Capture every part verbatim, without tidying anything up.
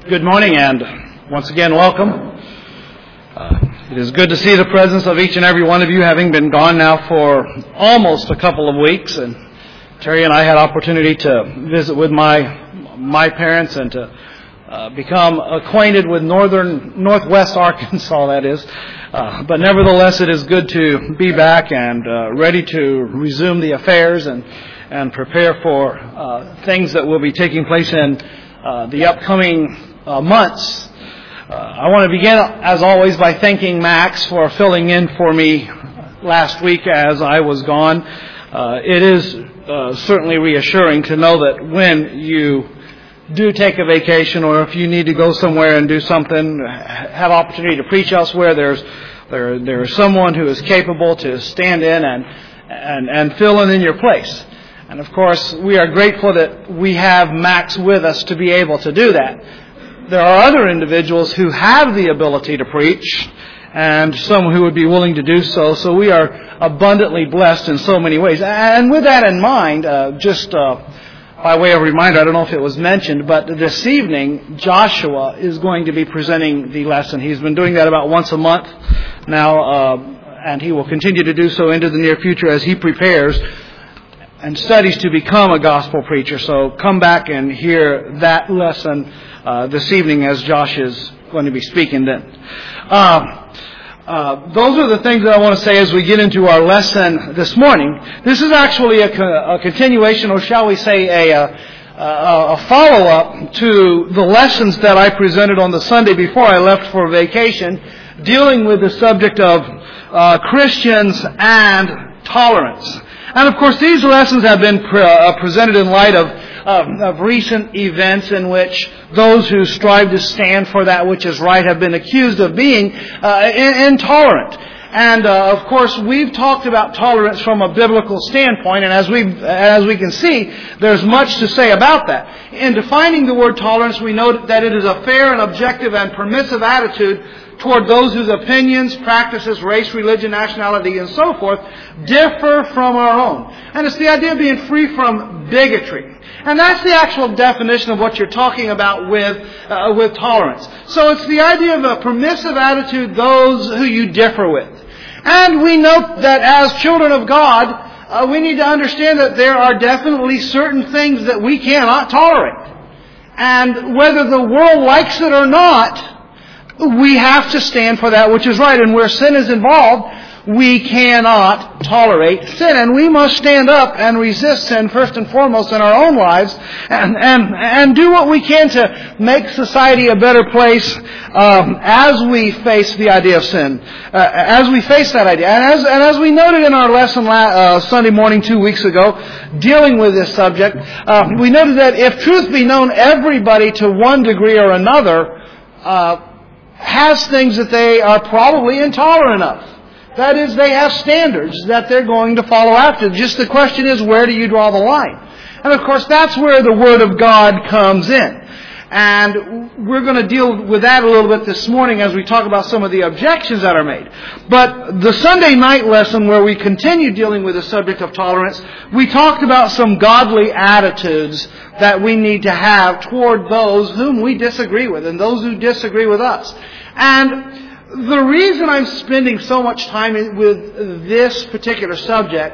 Good morning, and once again, welcome. Uh, it is good to see the presence of each and every one of you, having been gone now for almost a couple of weeks. And Terry and I had opportunity to visit with my my parents and to uh, become acquainted with northern northwest Arkansas. That is, uh, but nevertheless, it is good to be back and uh, ready to resume the affairs and and prepare for uh, things that will be taking place in uh, the upcoming Uh, months. Uh, I want to begin, as always, by thanking Max for filling in for me last week as I was gone. Uh, it is uh, certainly reassuring to know that when you do take a vacation, or if you need to go somewhere and do something, have opportunity to preach elsewhere, there's there there's someone who is capable to stand in and and and fill in in your place. And of course, we are grateful that we have Max with us to be able to do that. There are other individuals who have the ability to preach, and some who would be willing to do so. So we are abundantly blessed in so many ways. And with that in mind, uh, just uh, by way of reminder, I don't know if it was mentioned, but this evening, Joshua is going to be presenting the lesson. He's been doing that about once a month now, uh, and he will continue to do so into the near future as he prepares and studies to become a gospel preacher. So come back and hear that lesson uh, this evening as Josh is going to be speaking then. Uh, uh, those are the things that I want to say as we get into our lesson this morning. This is actually a, a continuation, or shall we say a, a, a follow-up to the lessons that I presented on the Sunday before I left for vacation, dealing with the subject of uh, Christians and tolerance. And of course, these lessons have been pre- uh, presented in light of, uh, of recent events in which those who strive to stand for that which is right have been accused of being uh, in- intolerant. And uh, of course, we've talked about tolerance from a biblical standpoint, and as we as we can see, there's much to say about that. In defining the word tolerance, we note that it is a fair and objective and permissive attitude toward those whose opinions, practices, race, religion, nationality, and so forth differ from our own. And it's the idea of being free from bigotry. And that's the actual definition of what you're talking about with uh, with tolerance. So it's the idea of a permissive attitude, those who you differ with. And we note that as children of God, uh, we need to understand that there are definitely certain things that we cannot tolerate. And whether the world likes it or not, we have to stand for that which is right. And where sin is involved, we cannot tolerate sin. And we must stand up and resist sin first and foremost in our own lives, and and, and do what we can to make society a better place um, as we face the idea of sin, uh, as we face that idea. And as, and as we noted in our lesson la- uh, Sunday morning two weeks ago, dealing with this subject, uh, we noted that if truth be known, everybody to one degree or another uh, has things that they are probably intolerant of. That is, they have standards that they're going to follow after. Just the question is, where do you draw the line? And of course, that's where the Word of God comes in. And we're going to deal with that a little bit this morning as we talk about some of the objections that are made. But the Sunday night lesson, where we continue dealing with the subject of tolerance, we talked about some godly attitudes that we need to have toward those whom we disagree with and those who disagree with us. And the reason I'm spending so much time with this particular subject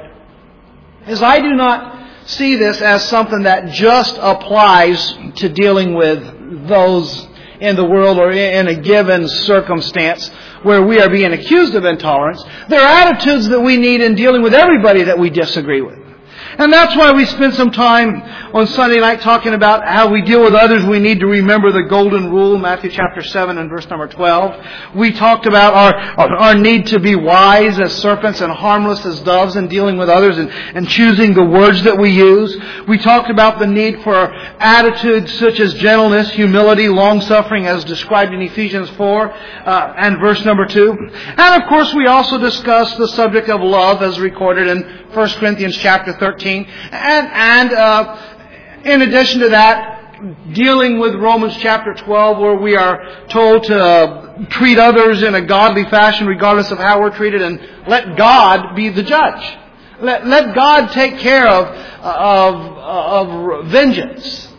is I do not see this as something that just applies to dealing with those in the world or in a given circumstance where we are being accused of intolerance. There are attitudes that we need in dealing with everybody that we disagree with. And that's why we spent some time on Sunday night talking about how we deal with others. We need to remember the golden rule, Matthew chapter seven and verse number twelve. We talked about our, our, our need to be wise as serpents and harmless as doves in dealing with others and, and choosing the words that we use. We talked about the need for attitudes such as gentleness, humility, long-suffering as described in Ephesians four uh, and verse number two. And of course we also discussed the subject of love as recorded in First Corinthians chapter thirteen. And, and uh, in addition to that, dealing with Romans chapter twelve, where we are told to uh, treat others in a godly fashion regardless of how we're treated, and let God be the judge. Let, let God take care of, of, of vengeance.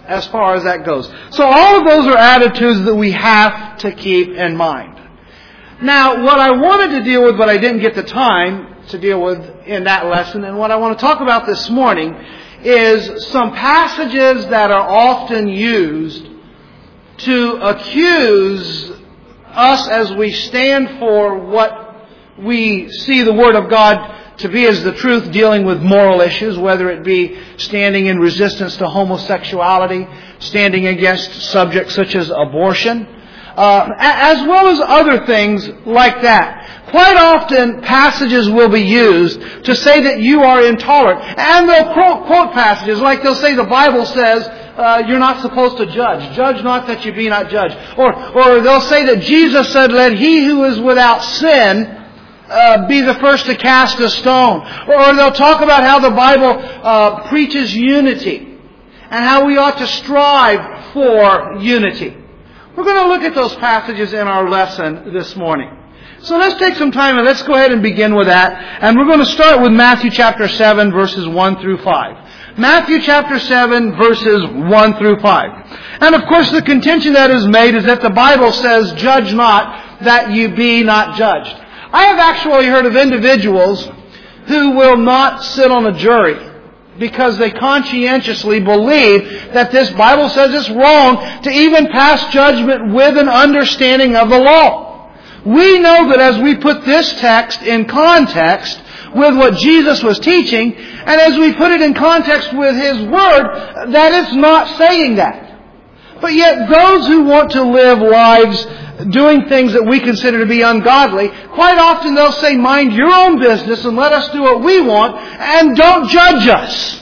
as far as that goes. So all of those are attitudes that we have to keep in mind. Now, what I wanted to deal with, but I didn't get the time to deal with in that lesson, and what I want to talk about this morning is some passages that are often used to accuse us as we stand for what we see the Word of God to be as the truth, dealing with moral issues, whether it be standing in resistance to homosexuality, standing against subjects such as abortion, uh, as well as other things like that. Quite often, passages will be used to say that you are intolerant. And they'll quote, quote passages like they'll say the Bible says, uh, you're not supposed to judge. Judge not that you be not judged. Or, or they'll say that Jesus said, let he who is without sin Uh, be the first to cast a stone. Or they'll talk about how the Bible uh, preaches unity and how we ought to strive for unity. We're going to look at those passages in our lesson this morning. So let's take some time and let's go ahead and begin with that. And we're going to start with Matthew chapter seven, verses one through five. Matthew chapter seven, verses one through five. And of course the contention that is made is that the Bible says, judge not that you be not judged. I have actually heard of individuals who will not sit on a jury because they conscientiously believe that this Bible says it's wrong to even pass judgment with an understanding of the law. We know that as we put this text in context with what Jesus was teaching, and as we put it in context with His Word, that it's not saying that. But yet those who want to live lives doing things that we consider to be ungodly, quite often they'll say, mind your own business and let us do what we want and don't judge us.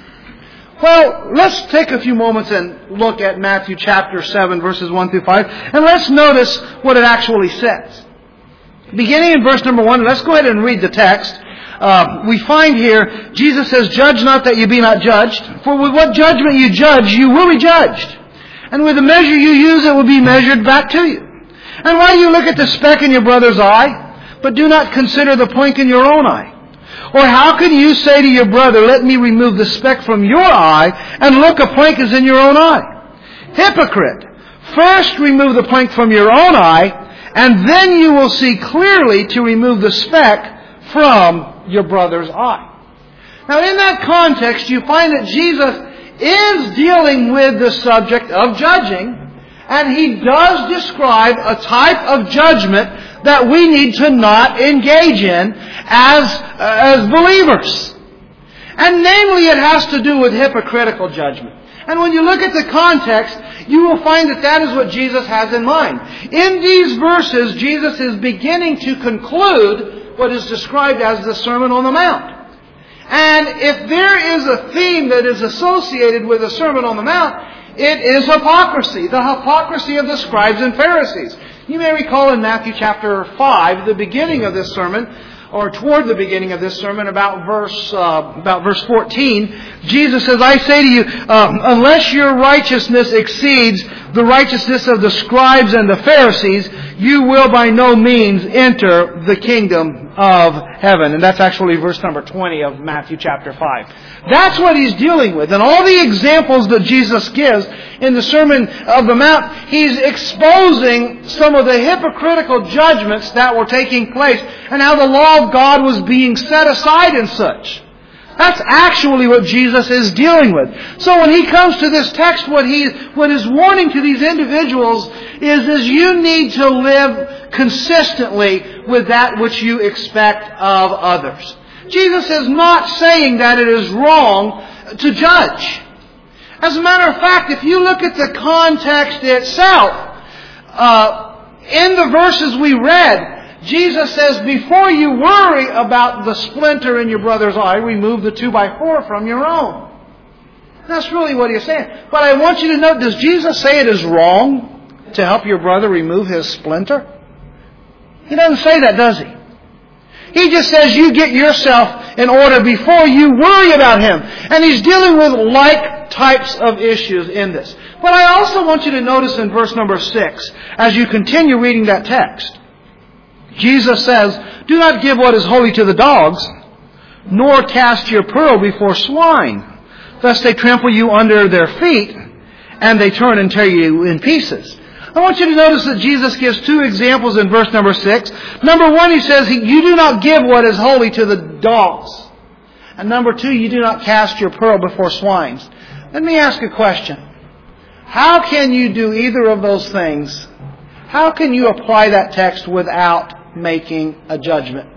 Well, let's take a few moments and look at Matthew chapter seven, verses one through five, and let's notice what it actually says. Beginning in verse number one, let's go ahead and read the text. Uh, we find here, Jesus says, judge not that you be not judged, for with what judgment you judge, you will be judged. And with the measure you use, it will be measured back to you. And why do you look at the speck in your brother's eye, but do not consider the plank in your own eye? Or how can you say to your brother, let me remove the speck from your eye, and look, a plank is in your own eye? Hypocrite! First remove the plank from your own eye, and then you will see clearly to remove the speck from your brother's eye. Now in that context, you find that Jesus is dealing with the subject of judging, and He does describe a type of judgment that we need to not engage in as, uh, as believers. And namely, it has to do with hypocritical judgment. And when you look at the context, you will find that that is what Jesus has in mind. In these verses, Jesus is beginning to conclude what is described as the Sermon on the Mount. And if there is a theme that is associated with the Sermon on the Mount, it is hypocrisy, the hypocrisy of the scribes and Pharisees. You may recall in Matthew chapter five, the beginning of this sermon, or toward the beginning of this sermon, about verse uh, about verse fourteen, Jesus says, I say to you, uh, unless your righteousness exceeds the righteousness of the scribes and the Pharisees, you will by no means enter the kingdom of heaven. And that's actually verse number twenty of Matthew chapter five. That's what He's dealing with. And all the examples that Jesus gives in the Sermon of the Mount, He's exposing some of the hypocritical judgments that were taking place and how the law of God was being set aside and such. That's actually what Jesus is dealing with. So when He comes to this text, what He what His warning to these individuals is, is you need to live consistently with that which you expect of others. Jesus is not saying that it is wrong to judge. As a matter of fact, if you look at the context itself, uh, in the verses we read, Jesus says, before you worry about the splinter in your brother's eye, remove the two by four from your own. That's really what He's saying. But I want you to note, does Jesus say it is wrong to help your brother remove his splinter? He doesn't say that, does He? He just says you get yourself in order before you worry about him. And He's dealing with like types of issues in this. But I also want you to notice in verse number six, as you continue reading that text, Jesus says, do not give what is holy to the dogs, nor cast your pearl before swine, lest they trample you under their feet and they turn and tear you in pieces. I want you to notice that Jesus gives two examples in verse number six. Number one, He says, you do not give what is holy to the dogs. And number two, you do not cast your pearl before swines. Let me ask a question. How can you do either of those things? How can you apply that text without making a judgment?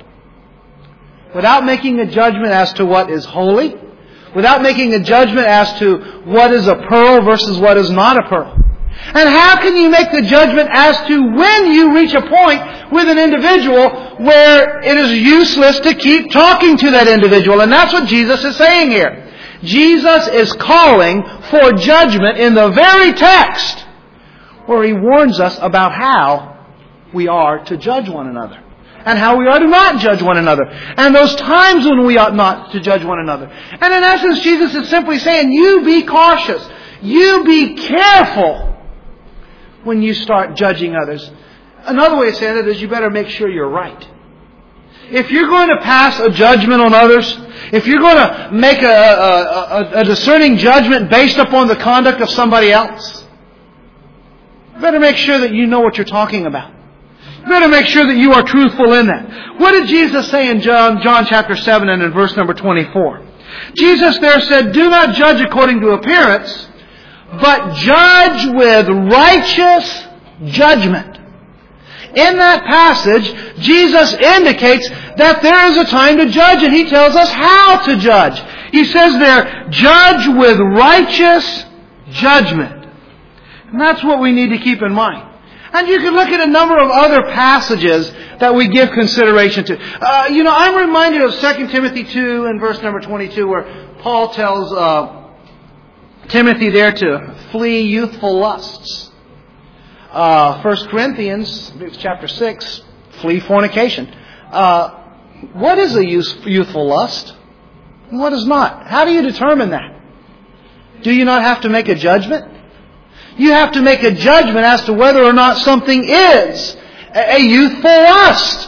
Without making a judgment as to what is holy? Without making a judgment as to what is a pearl versus what is not a pearl? And how can you make the judgment as to when you reach a point with an individual where it is useless to keep talking to that individual? And that's what Jesus is saying here. Jesus is calling for judgment in the very text where He warns us about how we are to judge one another. And how we are to not judge one another. And those times when we ought not to judge one another. And in essence, Jesus is simply saying, you be cautious. You be careful when you start judging others. Another way of saying it is you better make sure you're right. If you're going to pass a judgment on others, if you're going to make a, a, a, a discerning judgment based upon the conduct of somebody else, you better make sure that you know what you're talking about. You better make sure that you are truthful in that. What did Jesus say in John, John chapter seven and in verse number twenty-four? Jesus there said, do not judge according to appearance, but judge with righteous judgment. In that passage, Jesus indicates that there is a time to judge, and He tells us how to judge. He says there, judge with righteous judgment. And that's what we need to keep in mind. And you can look at a number of other passages that we give consideration to. Uh, you know, I'm reminded of Second Timothy two and verse number twenty-two, where Paul tells uh, Timothy there to flee youthful lusts. Uh, First Corinthians chapter six, flee fornication. Uh, what is a youthful lust? And what is not? How do you determine that? Do you not have to make a judgment? You have to make a judgment as to whether or not something is a youthful lust.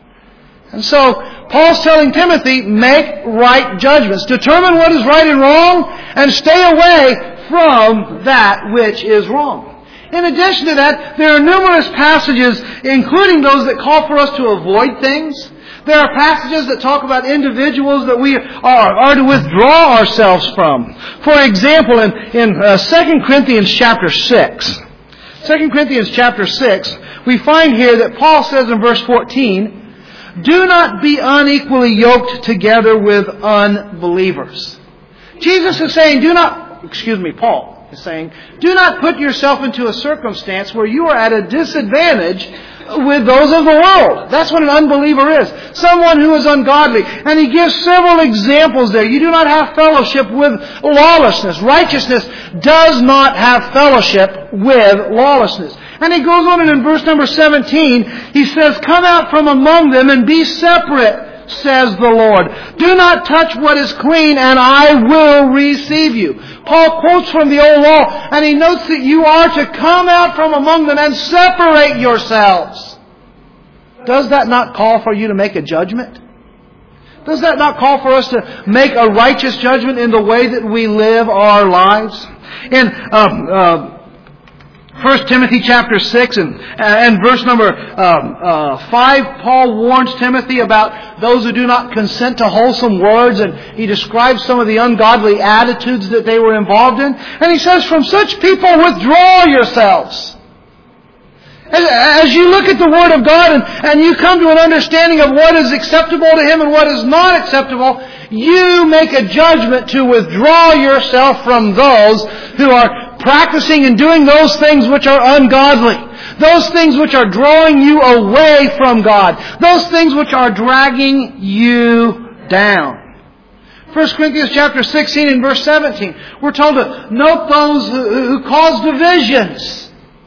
And so, Paul's telling Timothy, make right judgments. Determine what is right and wrong, and stay away from that which is wrong. In addition to that, there are numerous passages, including those that call for us to avoid things. There are passages that talk about individuals that we are, are to withdraw ourselves from. For example, in, in uh, Second Corinthians chapter six, Second Corinthians chapter six, we find here that Paul says in verse fourteen, do not be unequally yoked together with unbelievers. Jesus is saying, do not, excuse me, Paul is saying, do not put yourself into a circumstance where you are at a disadvantage with those of the world. That's what an unbeliever is. Someone who is ungodly. And he gives several examples there. You do not have fellowship with lawlessness. Righteousness does not have fellowship with lawlessness. And he goes on and in verse number seventeen, he says, come out from among them and be separate, says the Lord. Do not touch what is clean, and I will receive you. Paul quotes from the old law, and he notes that you are to come out from among them and separate yourselves. Does that not call for you to make a judgment? Does that not call for us to make a righteous judgment in the way that we live our lives? In um, uh, First Timothy chapter six and, and verse number um, uh, five, Paul warns Timothy about those who do not consent to wholesome words, and he describes some of the ungodly attitudes that they were involved in. And he says, from such people withdraw yourselves. As you look at the Word of God and, and you come to an understanding of what is acceptable to Him and what is not acceptable, you make a judgment to withdraw yourself from those who are practicing and doing those things which are ungodly. Those things which are drawing you away from God. Those things which are dragging you down. First Corinthians chapter sixteen and verse seventeen. We're told to note those who, who cause divisions.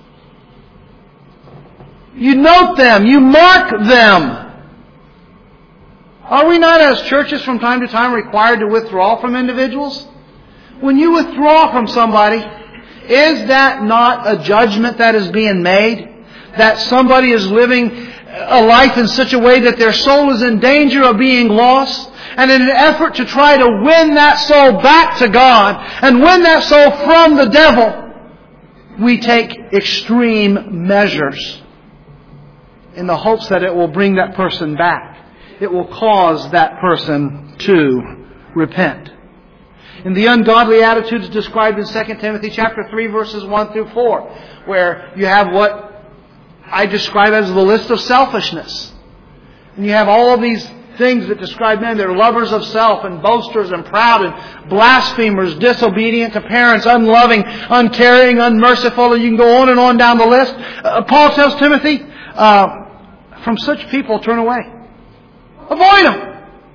You note them. You mark them. Are we not as churches from time to time required to withdraw from individuals? When you withdraw from somebody, is that not a judgment that is being made? That somebody is living a life in such a way that their soul is in danger of being lost? And in an effort to try to win that soul back to God and win that soul from the devil, we take extreme measures in the hopes that it will bring that person back. It will cause that person to repent. In the ungodly attitudes described in Second Timothy chapter three, verses one through four, where you have what I describe as the list of selfishness. And you have all of these things that describe men. They're lovers of self and boasters and proud and blasphemers, disobedient to parents, unloving, uncaring, unmerciful, and you can go on and on down the list. Uh, Paul tells Timothy, uh, from such people turn away. Avoid them.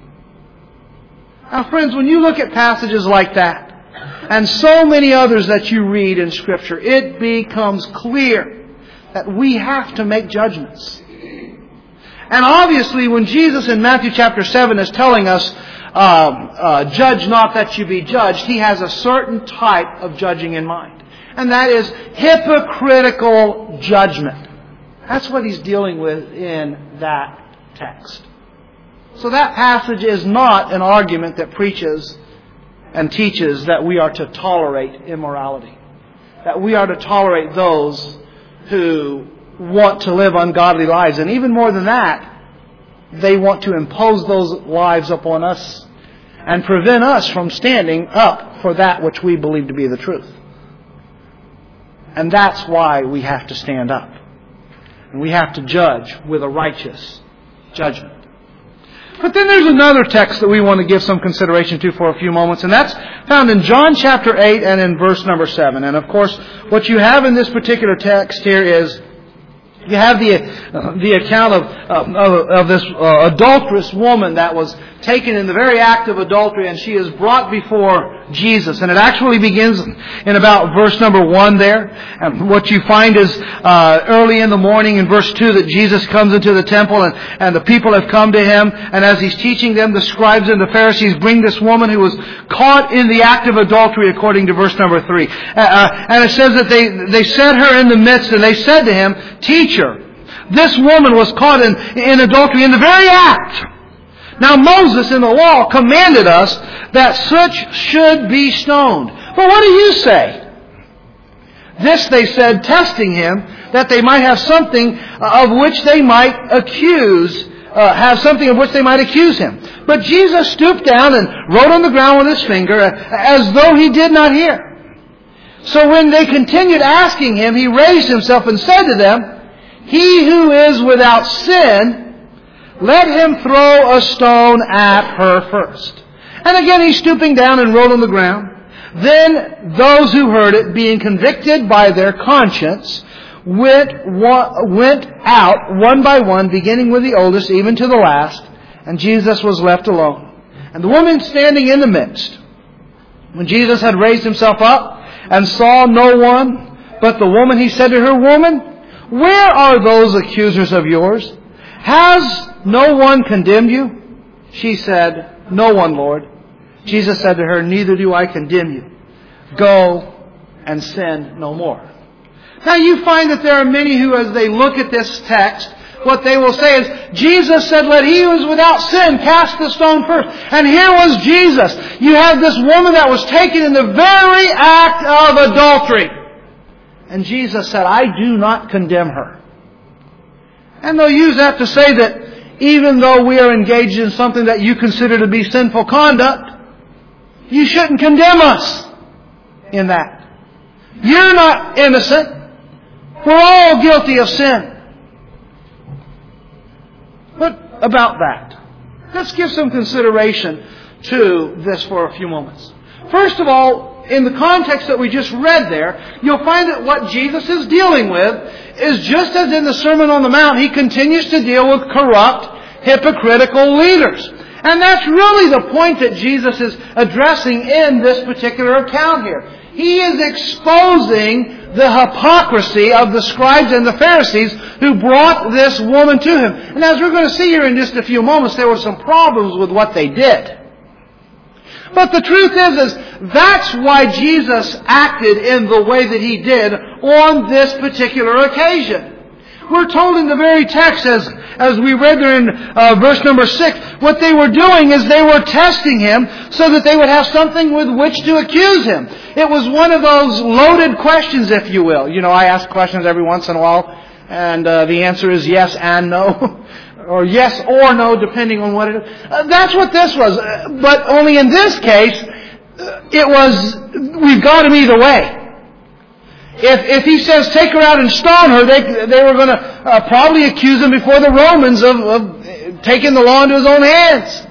Now friends, when you look at passages like that, and so many others that you read in Scripture, it becomes clear that we have to make judgments. And obviously, when Jesus in Matthew chapter seven is telling us, uh, uh, judge not that you be judged, He has a certain type of judging in mind. And that is hypocritical judgment. That's what He's dealing with in that text. So that passage is not an argument that preaches and teaches that we are to tolerate immorality. That we are to tolerate those who want to live ungodly lives. And even more than that, they want to impose those lives upon us and prevent us from standing up for that which we believe to be the truth. And that's why we have to stand up. And we have to judge with a righteous judgment. But then there's another text that we want to give some consideration to for a few moments, and that's found in John chapter eight and in verse number seven. And of course, what you have in this particular text here is you have the uh, the account of uh, of, of this uh, adulterous woman that was taken in the very act of adultery, and she is brought before Jesus. And it actually begins in about verse number one there. And what you find is uh, early in the morning in verse two that Jesus comes into the temple, and, and the people have come to Him. And as He's teaching them, the scribes and the Pharisees bring this woman who was caught in the act of adultery, according to verse number three. Uh, and it says that they, they set her in the midst, and they said to Him, Teacher, this woman was caught in, in adultery in the very act. Now Moses in the law commanded us that such should be stoned. But what do you say? This they said, testing Him, that they might have something of which they might accuse, uh, have something of which they might accuse Him. But Jesus stooped down and wrote on the ground with His finger, as though He did not hear. So when they continued asking Him, He raised Himself and said to them, He who is without sin, let him throw a stone at her first. And again He's stooping down and wrote on the ground. Then those who heard it, being convicted by their conscience, went, went out one by one, beginning with the oldest, even to the last. And Jesus was left alone. And the woman standing in the midst. When Jesus had raised Himself up and saw no one but the woman, He said to her, Woman, where are those accusers of yours? Has no one condemned you? She said, No one, Lord. Jesus said to her, Neither do I condemn you. Go and sin no more. Now you find that there are many who, as they look at this text, what they will say is, Jesus said, let he who is without sin cast the stone first. And here was Jesus. You have this woman that was taken in the very act of adultery. And Jesus said, I do not condemn her. And they'll use that to say that even though we are engaged in something that you consider to be sinful conduct, you shouldn't condemn us in that. You're not innocent. We're all guilty of sin. What about that? Let's give some consideration to this for a few moments. First of all, in the context that we just read there, you'll find that what Jesus is dealing with is just as in the Sermon on the Mount, He continues to deal with corrupt, hypocritical leaders. And that's really the point that Jesus is addressing in this particular account here. He is exposing the hypocrisy of the scribes and the Pharisees who brought this woman to Him. And as we're going to see here in just a few moments, there were some problems with what they did. But the truth is, is that's why Jesus acted in the way that He did on this particular occasion. We're told in the very text, as, as we read there in uh, verse number six, what they were doing is they were testing Him so that they would have something with which to accuse Him. It was one of those loaded questions, if you will. You know, I ask questions every once in a while, and uh, the answer is yes and no. Or yes or no, depending on what it is. Uh, that's what this was. Uh, but only in this case, uh, it was, we've got Him either way. If if He says, take her out and stone her, they they were going to uh, probably accuse Him before the Romans of, of taking the law into His own hands.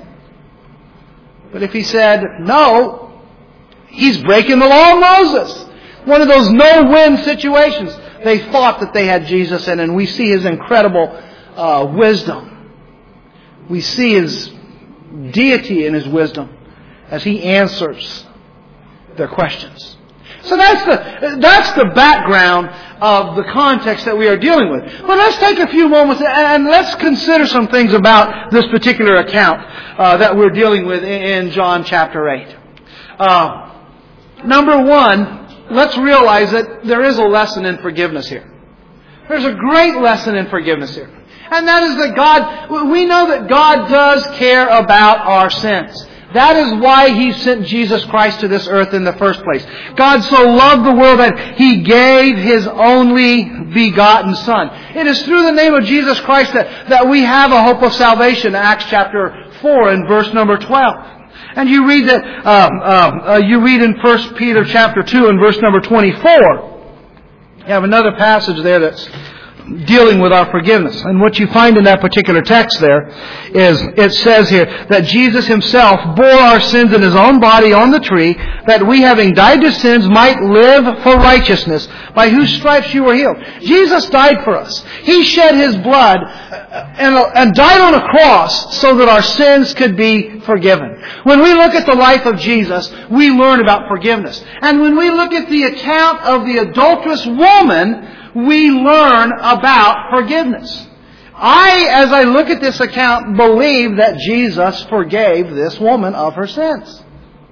But if He said, no, He's breaking the law of Moses. One of those no-win situations. They thought that they had Jesus in, and we see His incredible Uh, wisdom. We see His deity in His wisdom as He answers their questions. So that's the that's the background of the context that we are dealing with. But let's take a few moments and let's consider some things about this particular account uh, that we're dealing with in John chapter eight. Uh, number one, let's realize that there is a lesson in forgiveness here. There's a great lesson in forgiveness here. And that is that God, we know that God does care about our sins. That is why He sent Jesus Christ to this earth in the first place. God so loved the world that He gave His only begotten Son. It is through the name of Jesus Christ that, that we have a hope of salvation. Acts chapter four and verse number twelve. And you read that, um, um, uh, you read in First Peter chapter two and verse number twenty-four. You have another passage there that's dealing with our forgiveness. And what you find in that particular text there is, it says here that Jesus Himself bore our sins in His own body on the tree, that we, having died to sins, might live for righteousness, by whose stripes you were healed. Jesus died for us. He shed His blood and, and died on a cross so that our sins could be forgiven. When we look at the life of Jesus, we learn about forgiveness. And when we look at the account of the adulterous woman, we learn about forgiveness. I, as I look at this account, believe that Jesus forgave this woman of her sins.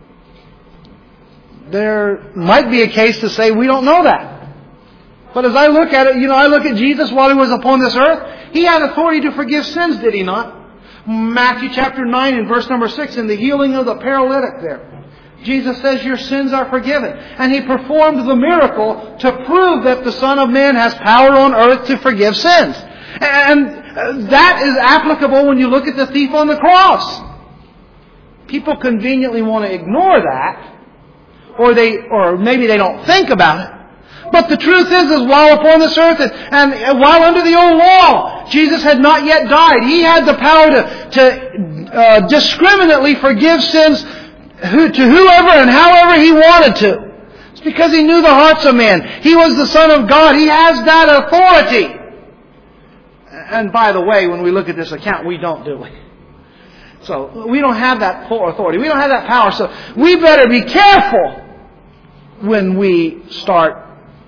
There might be a case to say we don't know that. But as I look at it, you know, I look at Jesus while He was upon this earth. He had authority to forgive sins, did He not? Matthew chapter nine and verse number six, in the healing of the paralytic there. Jesus says your sins are forgiven. And He performed the miracle to prove that the Son of Man has power on earth to forgive sins. And that is applicable when you look at the thief on the cross. People conveniently want to ignore that. Or they, or maybe they don't think about it. But the truth is, is while upon this earth and, and while under the old law, Jesus had not yet died. He had the power to, to uh, discriminately forgive sins Who, to whoever and however He wanted to. It's because He knew the hearts of man. He was the Son of God. He has that authority. And by the way, when we look at this account, we don't, do we? So we don't have that full authority. We don't have that power. So we better be careful when we start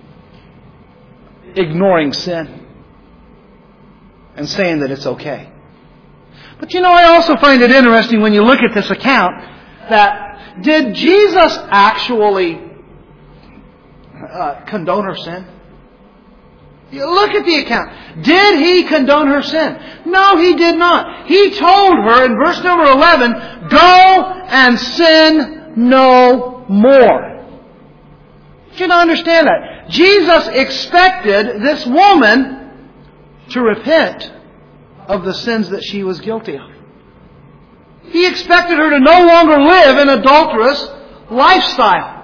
ignoring sin and saying that it's okay. But you know, I also find it interesting when you look at this account that did Jesus actually uh, condone her sin? You look at the account. Did He condone her sin? No, He did not. He told her in verse number eleven, go and sin no more. You don't understand that. Jesus expected this woman to repent of the sins that she was guilty of. He expected her to no longer live an adulterous lifestyle.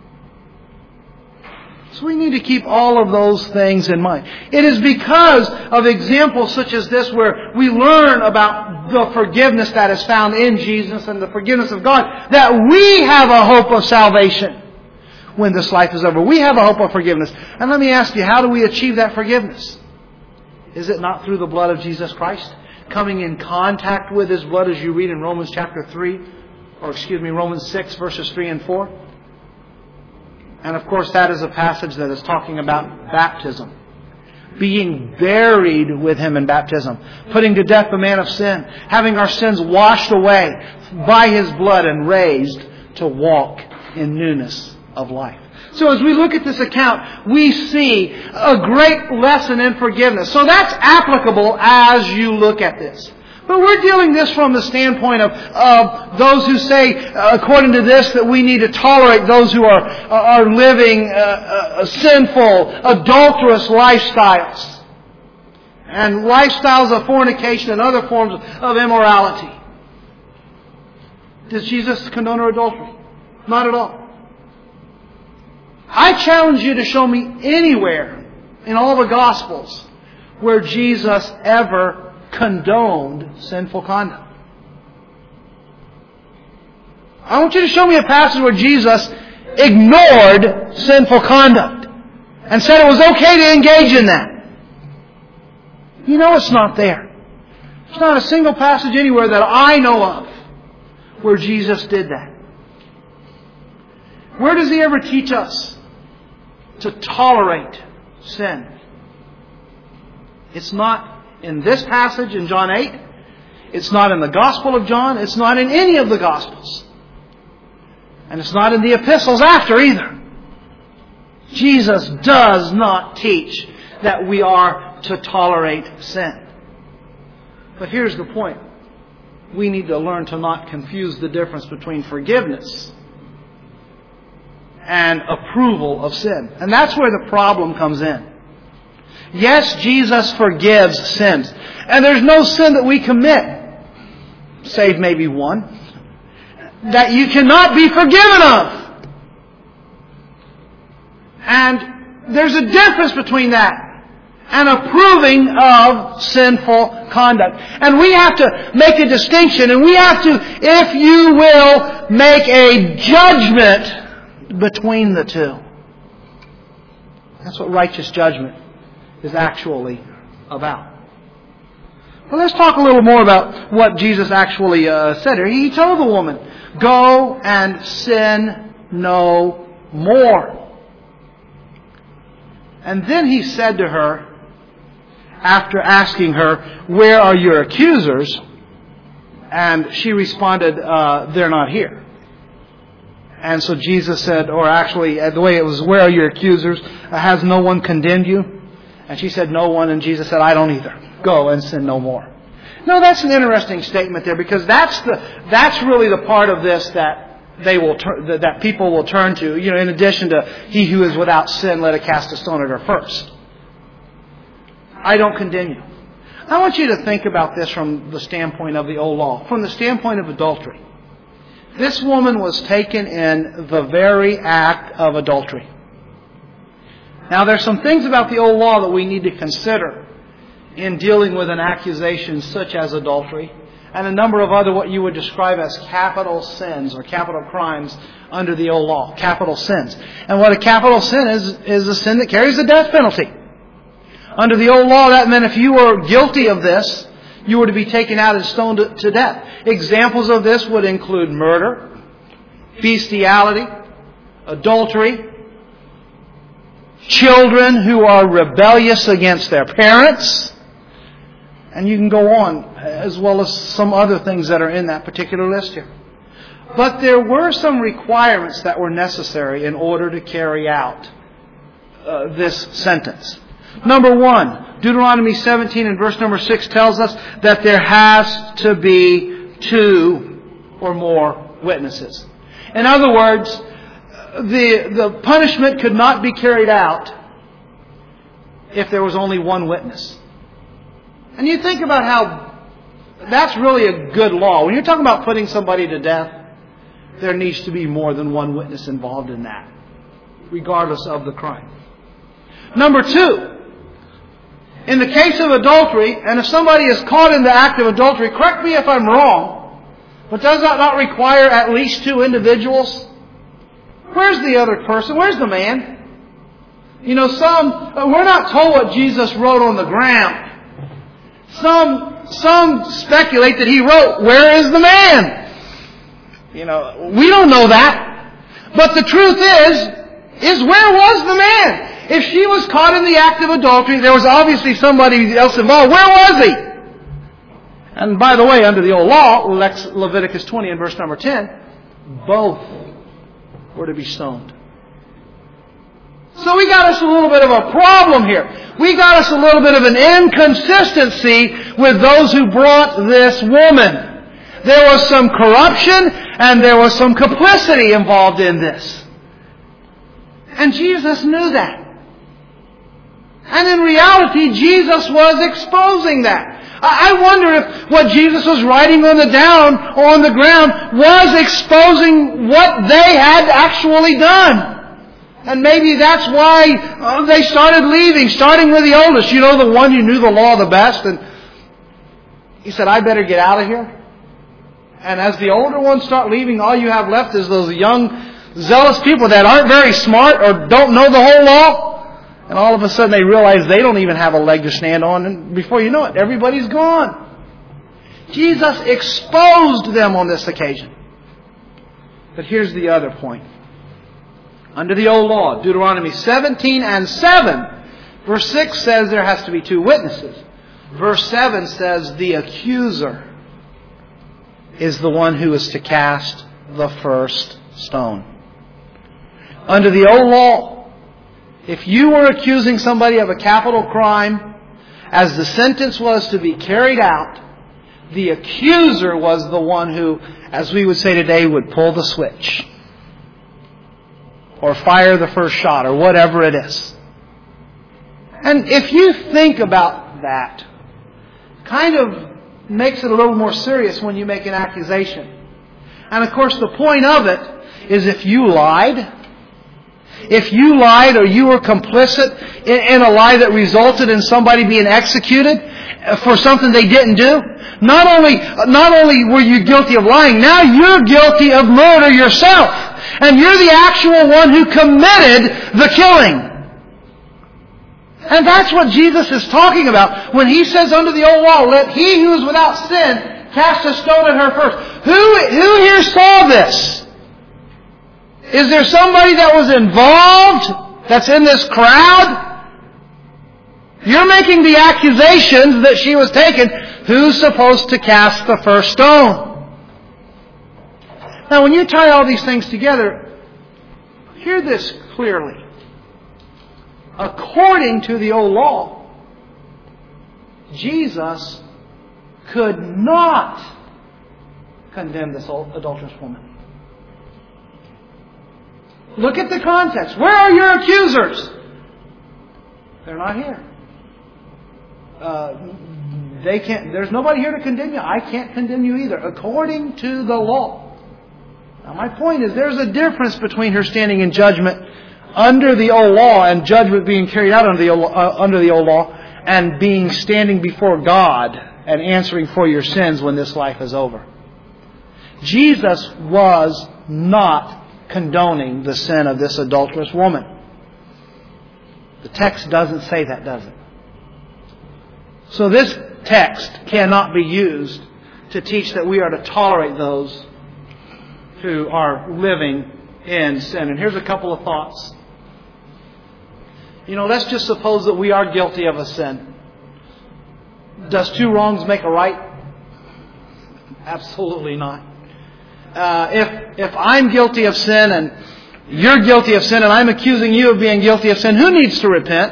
So we need to keep all of those things in mind. It is because of examples such as this where we learn about the forgiveness that is found in Jesus and the forgiveness of God that we have a hope of salvation when this life is over. We have a hope of forgiveness. And let me ask you, how do we achieve that forgiveness? Is it not through the blood of Jesus Christ? Coming in contact with His blood, as you read in Romans chapter three, or excuse me, Romans six verses three and four. And of course that is a passage that is talking about baptism. Being buried with Him in baptism. Putting to death the man of sin. Having our sins washed away by His blood and raised to walk in newness of life. So as we look at this account, we see a great lesson in forgiveness. So that's applicable as you look at this. But we're dealing this from the standpoint of, of those who say, uh, according to this, that we need to tolerate those who are, are living uh, uh, sinful, adulterous lifestyles. And lifestyles of fornication and other forms of immorality. Does Jesus condone adultery? Not at all. I challenge you to show me anywhere in all the Gospels where Jesus ever condoned sinful conduct. I want you to show me a passage where Jesus ignored sinful conduct and said it was okay to engage in that. You know it's not there. There's not a single passage anywhere that I know of where Jesus did that. Where does He ever teach us to tolerate sin? It's not in this passage in John eight. It's not in the Gospel of John. It's not in any of the Gospels. And it's not in the epistles after either. Jesus does not teach that we are to tolerate sin. But here's the point. We need to learn to not confuse the difference between forgiveness and approval of sin. And that's where the problem comes in. Yes, Jesus forgives sins. And there's no sin that we commit, save maybe one, that you cannot be forgiven of. And there's a difference between that and approving of sinful conduct. And we have to make a distinction, and we have to, if you will, make a judgment between the two. That's what righteous judgment is actually about. Well, let's talk a little more about what Jesus actually uh, said here. He told the woman, "Go and sin no more." And then He said to her, after asking her, "Where are your accusers?" And she responded, uh, "They're not here." And so Jesus said, or actually the way it was, "Where are your accusers? Has no one condemned you?" And she said, "No one." And Jesus said, "I don't either. Go and sin no more." No, that's an interesting statement there, because that's the that's really the part of this that they will tur- that people will turn to. You know, in addition to "He who is without sin, let it cast a stone at her first." I don't condemn you. I want you to think about this from the standpoint of the old law, from the standpoint of adultery. This woman was taken in the very act of adultery. Now, there's some things about the old law that we need to consider in dealing with an accusation such as adultery, and a number of other what you would describe as capital sins or capital crimes under the old law. Capital sins. And what a capital sin is, is a sin that carries the death penalty. Under the old law, that meant if you were guilty of this, you were to be taken out and stoned to, to death. Examples of this would include murder, bestiality, adultery, children who are rebellious against their parents, and you can go on, as well as some other things that are in that particular list here. But there were some requirements that were necessary in order to carry out uh, this sentence. Number one, Deuteronomy seventeen and verse number six tells us that there has to be two or more witnesses. In other words, the, the punishment could not be carried out if there was only one witness. And you think about how that's really a good law. When you're talking about putting somebody to death, there needs to be more than one witness involved in that, regardless of the crime. Number two, in the case of adultery, and if somebody is caught in the act of adultery, correct me if I'm wrong, but does that not require at least two individuals? Where's the other person? Where's the man? You know, some, we're not told what Jesus wrote on the ground. Some, some speculate that He wrote, "Where is the man?" You know, we don't know that. But the truth is, is where was the man? If she was caught in the act of adultery, there was obviously somebody else involved. Where was he? And by the way, under the old law, Leviticus twenty and verse number ten, both were to be stoned. So we got us a little bit of a problem here. We got us a little bit of an inconsistency with those who brought this woman. There was some corruption and there was some complicity involved in this. And Jesus knew that. And in reality, Jesus was exposing that. I wonder if what Jesus was writing on the down or on the ground was exposing what they had actually done. And maybe that's why uh, they started leaving, starting with the oldest. You know, the one who knew the law the best. And he said, I better get out of here. And as the older ones start leaving, all you have left is those young, zealous people that aren't very smart or don't know the whole law. And all of a sudden they realize they don't even have a leg to stand on. And before you know it, everybody's gone. Jesus exposed them on this occasion. But here's the other point. Under the old law, Deuteronomy seventeen and seven, verse six says there has to be two witnesses. Verse seven says the accuser is the one who is to cast the first stone. Under the old law, if you were accusing somebody of a capital crime, as the sentence was to be carried out, the accuser was the one who, as we would say today, would pull the switch. Or fire the first shot, or whatever it is. And if you think about that, kind of makes it a little more serious when you make an accusation. And of course the point of it is if you lied, if you lied or you were complicit in, in a lie that resulted in somebody being executed for something they didn't do, not only, not only were you guilty of lying, now you're guilty of murder yourself. And you're the actual one who committed the killing. And that's what Jesus is talking about when He says under the old law, let he who is without sin cast a stone at her first. Who, who here saw this? Is there somebody that was involved that's in this crowd? You're making the accusations that she was taken. Who's supposed to cast the first stone? Now, when you tie all these things together, hear this clearly. According to the old law, Jesus could not condemn this adulterous woman. Look at the context. Where are your accusers? They're not here. Uh, they can't. There's nobody here to condemn you. I can't condemn you either, according to the law. Now, my point is there's a difference between her standing in judgment under the old law and judgment being carried out under the old, uh, under the old law and being standing before God and answering for your sins when this life is over. Jesus was not condoning the sin of this adulterous woman. The text doesn't say that, does it? So this text cannot be used to teach that we are to tolerate those who are living in sin. And here's a couple of thoughts. You know, let's just suppose that we are guilty of a sin. Does two wrongs make a right? Absolutely not. Uh, if if I'm guilty of sin and you're guilty of sin and I'm accusing you of being guilty of sin, who needs to repent?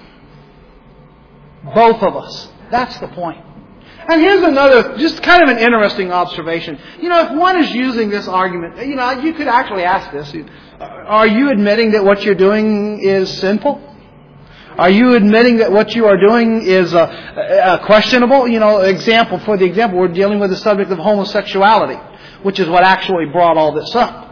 Both of us. That's the point. And here's another, just kind of an interesting observation. You know, if one is using this argument, you know, you could actually ask this. Are you admitting that what you're doing is sinful? Are you admitting that what you are doing is uh, uh, questionable? You know, example, for the example, we're dealing with the subject of homosexuality, which is what actually brought all this up.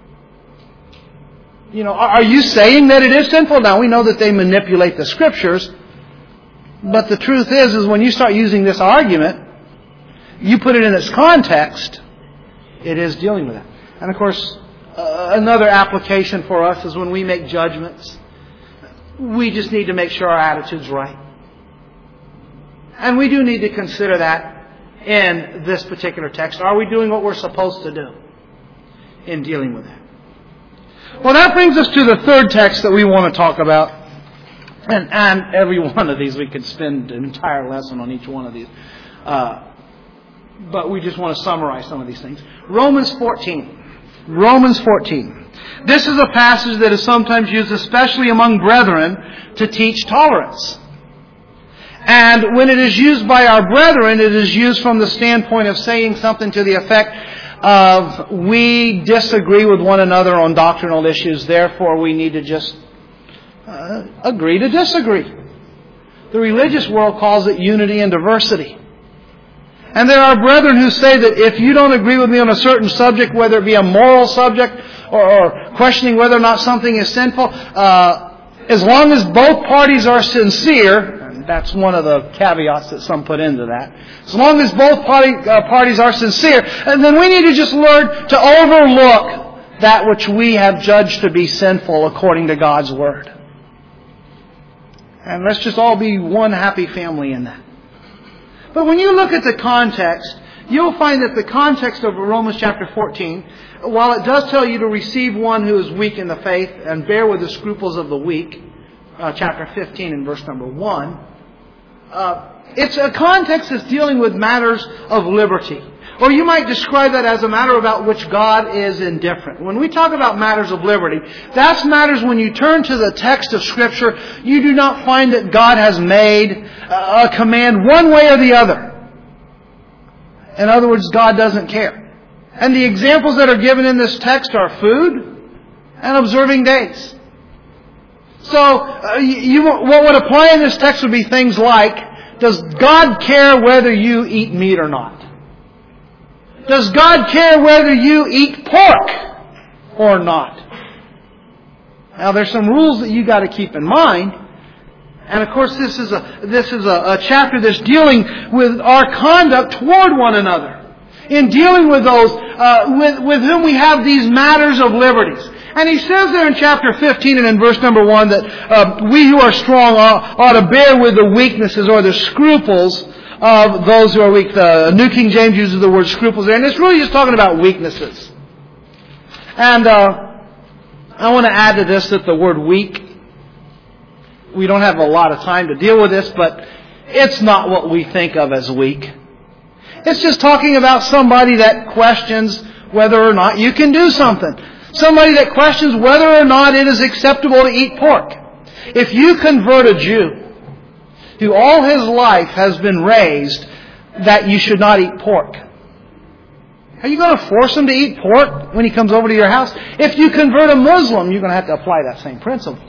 You know, are you saying that it is sinful? Now, we know that they manipulate the Scriptures. But the truth is, is when you start using this argument, you put it in its context, it is dealing with it. And of course, uh, another application for us is when we make judgments, we just need to make sure our attitude's right. And we do need to consider that in this particular text. Are we doing what we're supposed to do in dealing with that? Well, that brings us to the third text that we want to talk about. And, and every one of these, we could spend an entire lesson on each one of these. Uh, but we just want to summarize some of these things. Romans fourteen. Romans fourteen. This is a passage that is sometimes used, especially among brethren, to teach tolerance. And when it is used by our brethren, it is used from the standpoint of saying something to the effect of, we disagree with one another on doctrinal issues, therefore we need to just uh, agree to disagree. The religious world calls it unity and diversity. And there are brethren who say that if you don't agree with me on a certain subject, whether it be a moral subject or, or questioning whether or not something is sinful, uh, as long as both parties are sincere, and that's one of the caveats that some put into that, as long as both party, uh, parties are sincere, and then we need to just learn to overlook that which we have judged to be sinful according to God's Word. And let's just all be one happy family in that. But when you look at the context, you'll find that the context of Romans chapter fourteen, while it does tell you to receive one who is weak in the faith and bear with the scruples of the weak, uh, chapter fifteen and verse number one, uh, it's a context that's dealing with matters of liberty. Or you might describe that as a matter about which God is indifferent. When we talk about matters of liberty, that's matters when you turn to the text of Scripture, you do not find that God has made a command one way or the other. In other words, God doesn't care. And the examples that are given in this text are food and observing days. So uh, you, what would apply in this text would be things like, does God care whether you eat meat or not? Does God care whether you eat pork or not? Now, there's some rules that you got to keep in mind. And of course, this is a this is a, a chapter that's dealing with our conduct toward one another. In dealing with those uh, with, with whom we have these matters of liberties. And he says there in chapter fifteen and in verse number one that uh, we who are strong ought, ought to bear with the weaknesses or the scruples of those who are weak. The New King James uses the word scruples there, and it's really just talking about weaknesses. And uh, I want to add to this that the word weak, we don't have a lot of time to deal with this, but it's not what we think of as weak. It's just talking about somebody that questions whether or not you can do something. Somebody that questions whether or not it is acceptable to eat pork. If you convert a Jew who all his life has been raised that you should not eat pork, are you going to force him to eat pork when he comes over to your house? If you convert a Muslim, you're going to have to apply that same principle.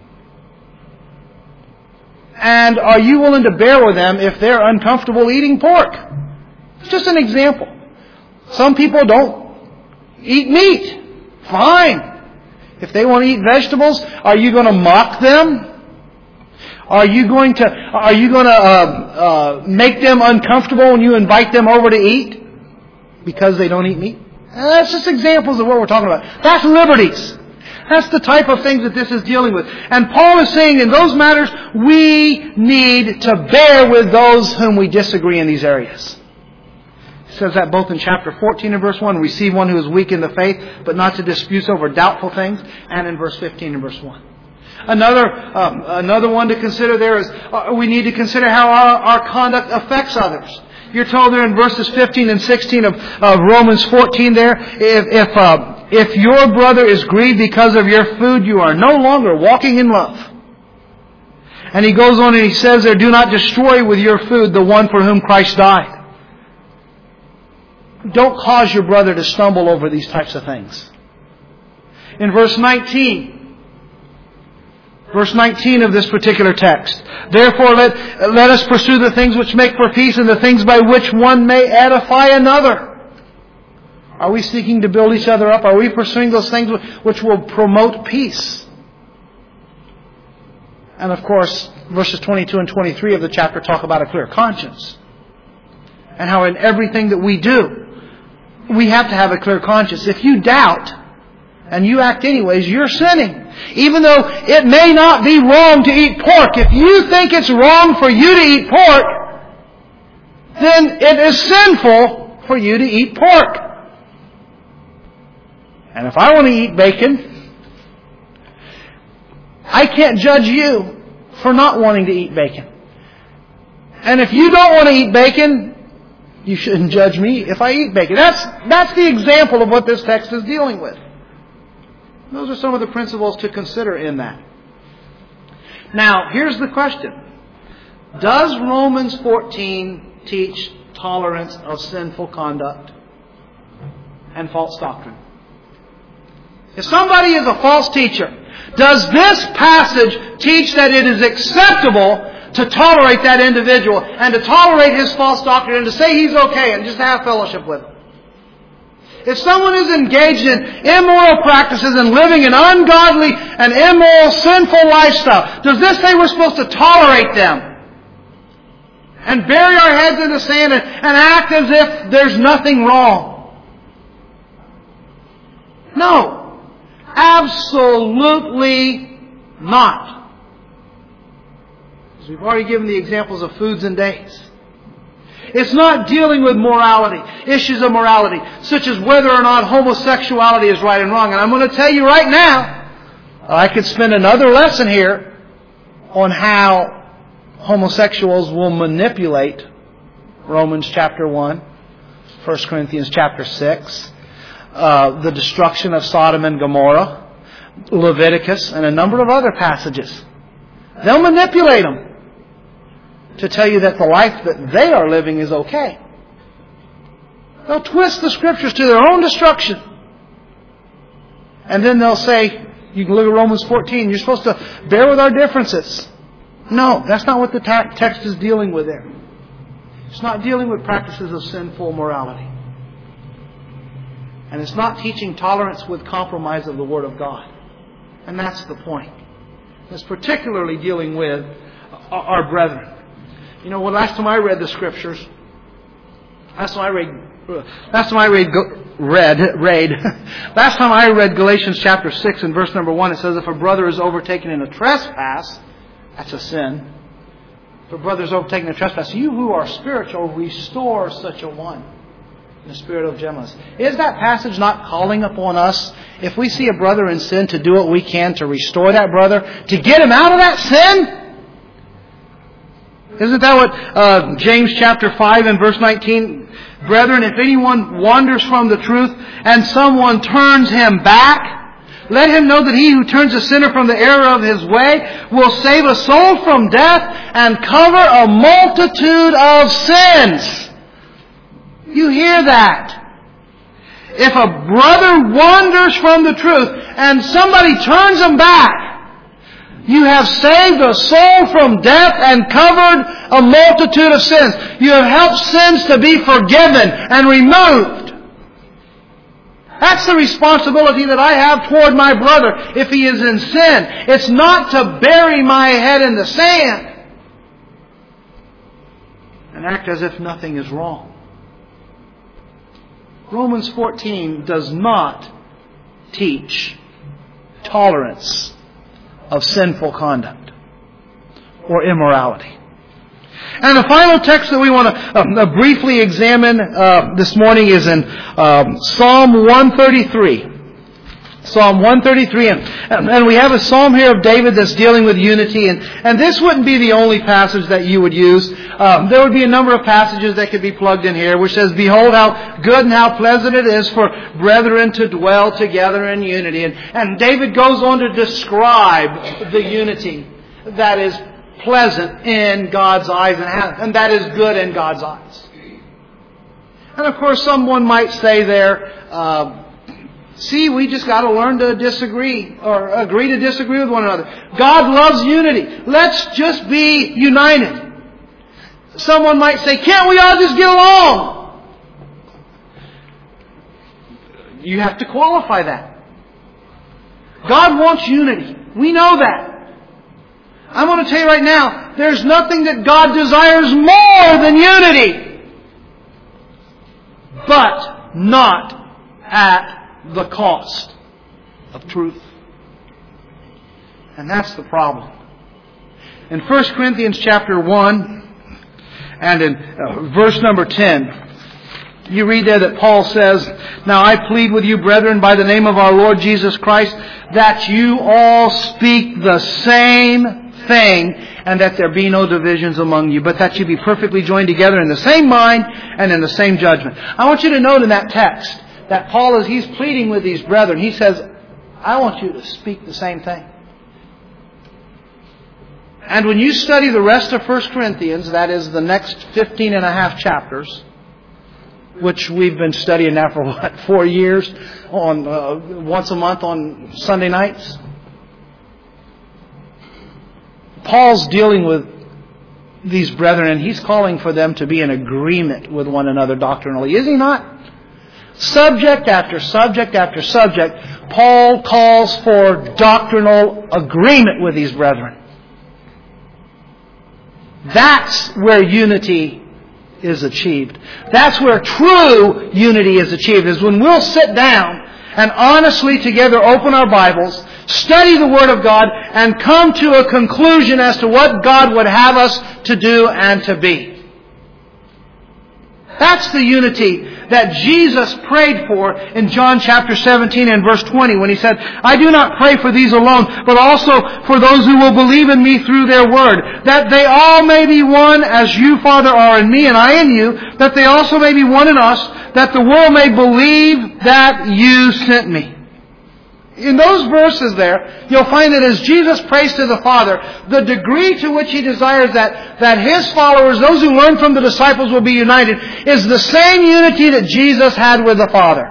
And are you willing to bear with them if they're uncomfortable eating pork? It's just an example. Some people don't eat meat. Fine. If they want to eat vegetables, are you going to mock them? Are you going to are you going to uh, uh, make them uncomfortable when you invite them over to eat because they don't eat meat? And that's just examples of what we're talking about. That's liberties. That's the type of things that this is dealing with. And Paul is saying in those matters, we need to bear with those whom we disagree in these areas. He says that both in chapter fourteen and verse one, receive one who is weak in the faith, but not to dispute over doubtful things, and in verse fifteen and verse one. Another um, another one to consider there is uh, we need to consider how our, our conduct affects others. You're told there in verses fifteen and sixteen of, of Romans fourteen there, if if, uh, if your brother is grieved because of your food, you are no longer walking in love. And he goes on and he says there, do not destroy with your food the one for whom Christ died. Don't cause your brother to stumble over these types of things. In verse nineteen, Verse nineteen of this particular text. Therefore let, let us pursue the things which make for peace and the things by which one may edify another. Are we seeking to build each other up? Are we pursuing those things which will promote peace? And of course, verses twenty-two and twenty-three of the chapter talk about a clear conscience. And how in everything that we do, we have to have a clear conscience. If you doubt, and you act anyways, you're sinning. Even though it may not be wrong to eat pork, if you think it's wrong for you to eat pork, then it is sinful for you to eat pork. And if I want to eat bacon, I can't judge you for not wanting to eat bacon. And if you don't want to eat bacon, you shouldn't judge me if I eat bacon. That's, that's the example of what this text is dealing with. Those are some of the principles to consider in that. Now, here's the question. Does Romans fourteen teach tolerance of sinful conduct and false doctrine? If somebody is a false teacher, does this passage teach that it is acceptable to tolerate that individual and to tolerate his false doctrine and to say he's okay and just have fellowship with him? If someone is engaged in immoral practices and living an ungodly and immoral, sinful lifestyle, does this say we're supposed to tolerate them and bury our heads in the sand and, and act as if there's nothing wrong? No. Absolutely not. As we've already given the examples of foods and days. It's not dealing with morality, issues of morality, such as whether or not homosexuality is right and wrong. And I'm going to tell you right now, I could spend another lesson here on how homosexuals will manipulate Romans chapter one, First Corinthians chapter six, uh, the destruction of Sodom and Gomorrah, Leviticus, and a number of other passages. They'll manipulate them to tell you that the life that they are living is okay. They'll twist the Scriptures to their own destruction. And then they'll say, you can look at Romans fourteen, you're supposed to bear with our differences. No, that's not what the ta- text is dealing with there. It's not dealing with practices of sinful morality. And it's not teaching tolerance with compromise of the Word of God. And that's the point. It's particularly dealing with our brethren. You know, well, last time I read the Scriptures, last time I read, last time I read, read, read, last time I read Galatians chapter six and verse number one, it says, if a brother is overtaken in a trespass, that's a sin. If a brother is overtaken in a trespass, you who are spiritual, restore such a one in the spirit of gentleness. Is that passage not calling upon us, if we see a brother in sin, to do what we can to restore that brother, to get him out of that sin? Isn't that what uh, James chapter five and verse nineteen? Brethren, if anyone wanders from the truth and someone turns him back, let him know that he who turns a sinner from the error of his way will save a soul from death and cover a multitude of sins. You hear that? If a brother wanders from the truth and somebody turns him back, you have saved a soul from death and covered a multitude of sins. You have helped sins to be forgiven and removed. That's the responsibility that I have toward my brother if he is in sin. It's not to bury my head in the sand and act as if nothing is wrong. Romans fourteen does not teach tolerance of sinful conduct or immorality. And the final text that we want to uh, briefly examine uh, this morning is in um, Psalm one thirty-three. Psalm one thirty-three. And, and we have a psalm here of David that's dealing with unity. And, and this wouldn't be the only passage that you would use. Um, there would be a number of passages that could be plugged in here, which says, behold how good and how pleasant it is for brethren to dwell together in unity. And, and David goes on to describe the unity that is pleasant in God's eyes and, and that is good in God's eyes. And of course someone might say there, uh, see, we just got to learn to disagree or agree to disagree with one another. God loves unity. Let's just be united. Someone might say, can't we all just get along? You have to qualify that. God wants unity. We know that. I'm going to tell you right now, there's nothing that God desires more than unity. But not at the cost of truth. And that's the problem. In First Corinthians chapter one and in uh, verse number ten, you read there that Paul says, now I plead with you, brethren, by the name of our Lord Jesus Christ, that you all speak the same thing, and that there be no divisions among you, but that you be perfectly joined together in the same mind and in the same judgment. I want you to note in that text that Paul, as he's pleading with these brethren, he says, I want you to speak the same thing. And when you study the rest of First Corinthians, that is the next fifteen and a half chapters, which we've been studying now for what, four years, on uh, once a month on Sunday nights. Paul's dealing with these brethren, and he's calling for them to be in agreement with one another doctrinally. Is he not? Subject after subject after subject, Paul calls for doctrinal agreement with these brethren. That's where unity is achieved. That's where true unity is achieved, is when we'll sit down and honestly together open our Bibles, study the Word of God, and come to a conclusion as to what God would have us to do and to be. That's the unity that Jesus prayed for in John chapter seventeen and verse twenty when He said, I do not pray for these alone, but also for those who will believe in Me through their word, that they all may be one as You, Father, are in Me and I in You, that they also may be one in us, that the world may believe that You sent Me. In those verses there, you'll find that as Jesus prays to the Father, the degree to which He desires that, that His followers, those who learn from the disciples, will be united, is the same unity that Jesus had with the Father.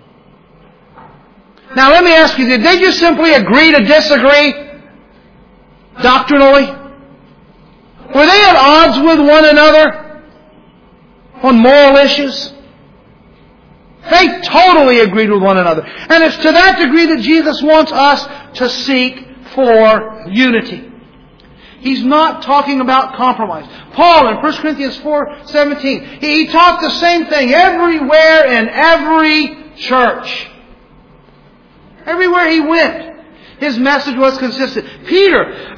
Now let me ask you, did they just simply agree to disagree doctrinally? Were they at odds with one another on moral issues? They totally agreed with one another. And it's to that degree that Jesus wants us to seek for unity. He's not talking about compromise. Paul in First Corinthians four seventeen, he taught the same thing everywhere in every church. Everywhere he went, his message was consistent. Peter,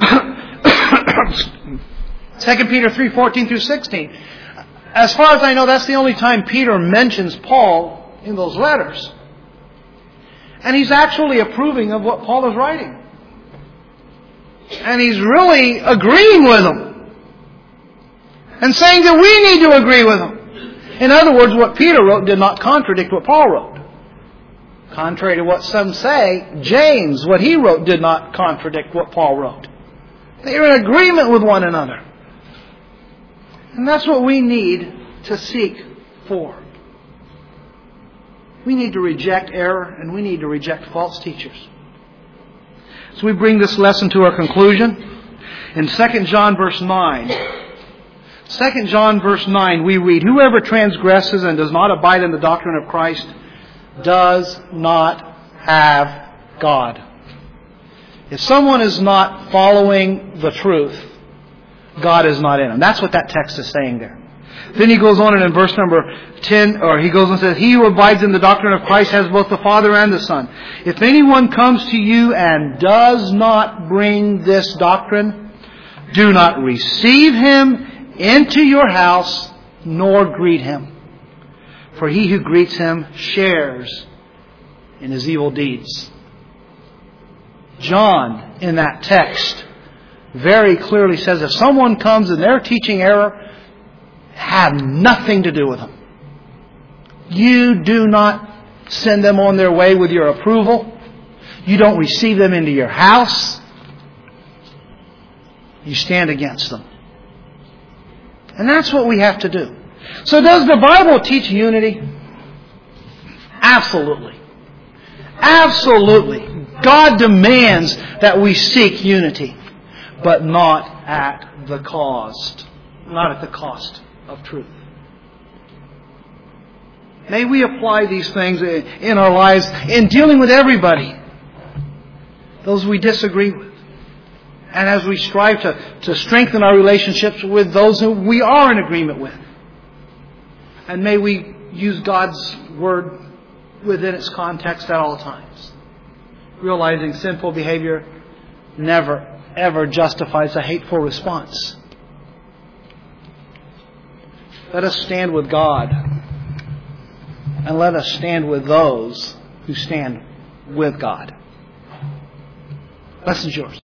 Second Peter three fourteen through sixteen. As far as I know, that's the only time Peter mentions Paul in those letters. And he's actually approving of what Paul is writing. And he's really agreeing with him. And saying that we need to agree with him. In other words, what Peter wrote did not contradict what Paul wrote. Contrary to what some say, James, what he wrote, did not contradict what Paul wrote. They are in agreement with one another. And that's what we need to seek for. We need to reject error, and we need to reject false teachers. So we bring this lesson to our conclusion. In Second John verse nine, Second John verse nine, we read, Whoever transgresses and does not abide in the doctrine of Christ does not have God. If someone is not following the truth, God is not in him. That's what that text is saying there. Then he goes on and in verse number ten, or he goes on and says, He who abides in the doctrine of Christ has both the Father and the Son. If anyone comes to you and does not bring this doctrine, do not receive him into your house, nor greet him. For he who greets him shares in his evil deeds. John, in that text, very clearly says if someone comes and they're teaching error, have nothing to do with them. You do not send them on their way with your approval. You don't receive them into your house. You stand against them. And that's what we have to do. So does the Bible teach unity? Absolutely. Absolutely. God demands that we seek unity, but not at the cost. Not at the cost of truth. May we apply these things in our lives in dealing with everybody, those we disagree with, and as we strive to, to strengthen our relationships with those who we are in agreement with. And may we use God's Word within its context at all times, realizing sinful behavior never, ever justifies a hateful response. Let us stand with God, and let us stand with those who stand with God. Lesson's yours.